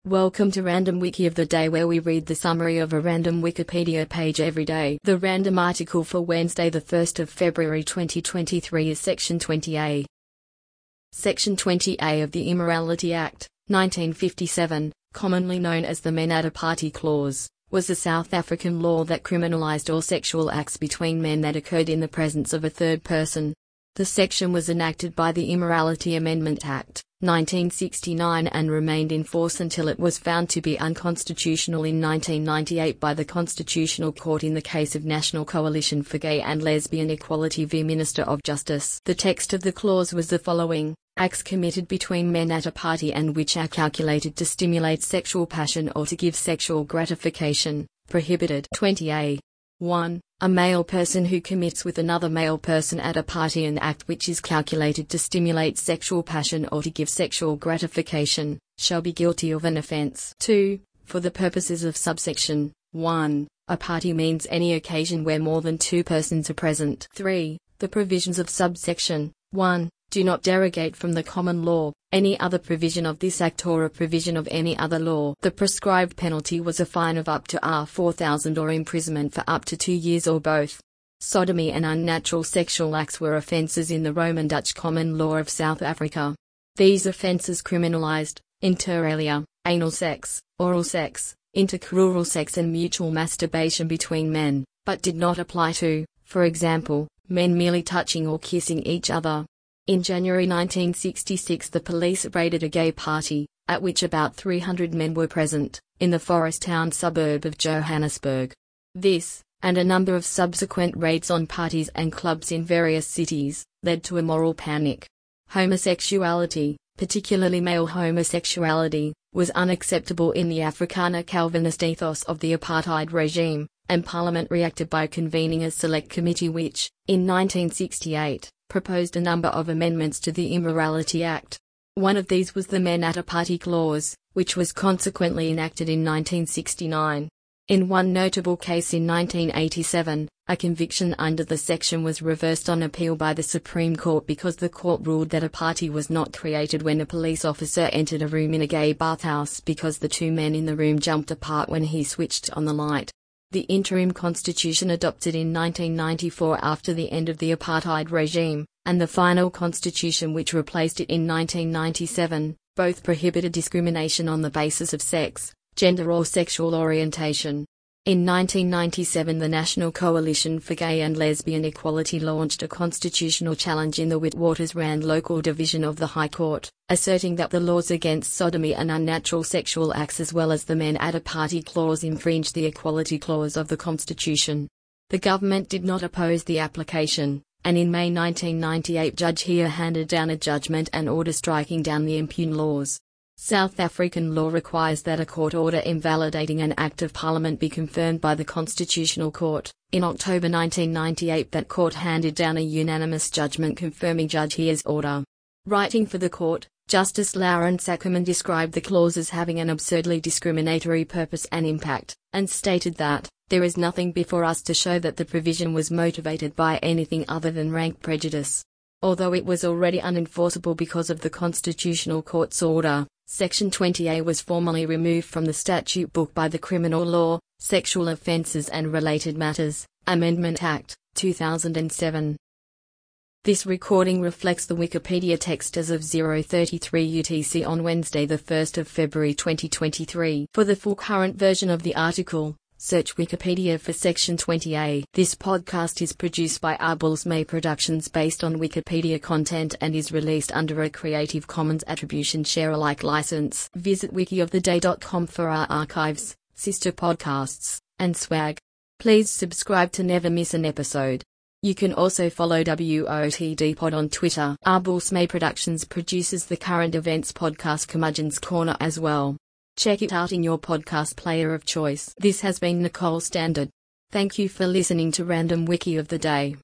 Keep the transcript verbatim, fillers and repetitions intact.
Welcome to Random Wiki of the Day, where we read the summary of a random Wikipedia page every day. The random article for Wednesday the first of February twenty twenty-three is Section twenty A. Section twenty A of the Immorality Act, nineteen fifty-seven, commonly known as the Men at a Party Clause, was a South African law that criminalized all sexual acts between men that occurred in the presence of a third person. The section was enacted by the Immorality Amendment Act, nineteen sixty-nine and remained in force until it was found to be unconstitutional in nineteen ninety-eight by the Constitutional Court in the case of National Coalition for Gay and Lesbian Equality v Minister of Justice. The text of the clause was the following: acts committed between men at a party and which are calculated to stimulate sexual passion or to give sexual gratification, prohibited. twenty A. one. A male person who commits with another male person at a party an act which is calculated to stimulate sexual passion or to give sexual gratification, shall be guilty of an offence. two. For the purposes of subsection one, a party means any occasion where more than two persons are present. three. The provisions of subsection one do not derogate from the common law, any other provision of this act or a provision of any other law. The prescribed penalty was a fine of up to four thousand dollars or imprisonment for up to two years or both. Sodomy and unnatural sexual acts were offences in the Roman Dutch common law of South Africa. These offences criminalised, inter alia, anal sex, oral sex, intercrural sex and mutual masturbation between men, but did not apply to, for example, men merely touching or kissing each other. In January nineteen sixty-six, the police raided a gay party, at which about three hundred men were present, in the Forest Town suburb of Johannesburg. This, and a number of subsequent raids on parties and clubs in various cities, led to a moral panic. Homosexuality, particularly male homosexuality, was unacceptable in the Afrikaner Calvinist ethos of the apartheid regime, and Parliament reacted by convening a select committee which, in nineteen sixty-eight, proposed a number of amendments to the Immorality Act. One of these was the Men at a Party Clause, which was consequently enacted in nineteen sixty-nine. In one notable case in nineteen eighty-seven, a conviction under the section was reversed on appeal by the Supreme Court because the court ruled that a party was not created when a police officer entered a room in a gay bathhouse because the two men in the room jumped apart when he switched on the light. The interim constitution adopted in nineteen ninety-four after the end of the apartheid regime, and the final constitution which replaced it in nineteen ninety-seven, both prohibited discrimination on the basis of sex, gender or sexual orientation. In nineteen ninety-seven, the National Coalition for Gay and Lesbian Equality launched a constitutional challenge in the Witwatersrand local division of the High Court, asserting that the laws against sodomy and unnatural sexual acts as well as the Men at a Party Clause infringed the Equality Clause of the Constitution. The government did not oppose the application, and in May nineteen ninety-eight Judge Heer handed down a judgment and order striking down the impugned laws. South African law requires that a court order invalidating an Act of Parliament be confirmed by the Constitutional Court. In October nineteen ninety-eight, that court handed down a unanimous judgment confirming Judge Heer's order. Writing for the court, Justice Lawrence Ackerman described the clause as having an absurdly discriminatory purpose and impact, and stated that, there is nothing before us to show that the provision was motivated by anything other than rank prejudice. Although it was already unenforceable because of the Constitutional Court's order, Section twenty A was formally removed from the statute book by the Criminal Law, Sexual Offences and Related Matters, Amendment Act, two thousand seven. This recording reflects the Wikipedia text as of zero thirty-three U T C on Wednesday the first of February twenty twenty-three. For the full current version of the article, search Wikipedia for Section twenty A. This podcast is produced by Arbels May Productions based on Wikipedia content and is released under a Creative Commons Attribution Share Alike license. Visit wiki of the day dot com for our archives, sister podcasts, and swag. Please subscribe to never miss an episode. You can also follow W O T D Pod on Twitter. Arbels May Productions produces the current events podcast Curmudgeon's Corner as well. Check it out in your podcast player of choice. This has been Nicole Standard. Thank you for listening to Random Wiki of the Day.